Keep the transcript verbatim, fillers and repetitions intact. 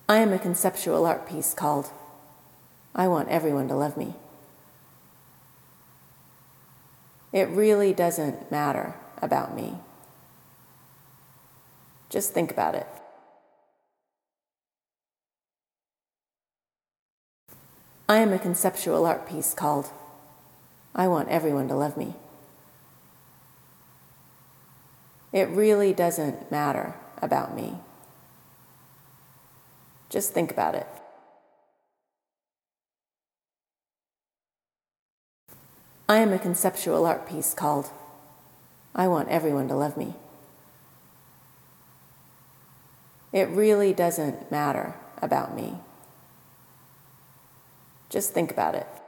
I am a conceptual art piece called I Want Everyone to Love Me. It really doesn't matter about me. Just think about it. I am a conceptual art piece called I Want Everyone to Love Me. It really doesn't matter about me. Just think about it. I am a conceptual art piece called I Want Everyone to Love Me. It really doesn't matter about me. Just think about it.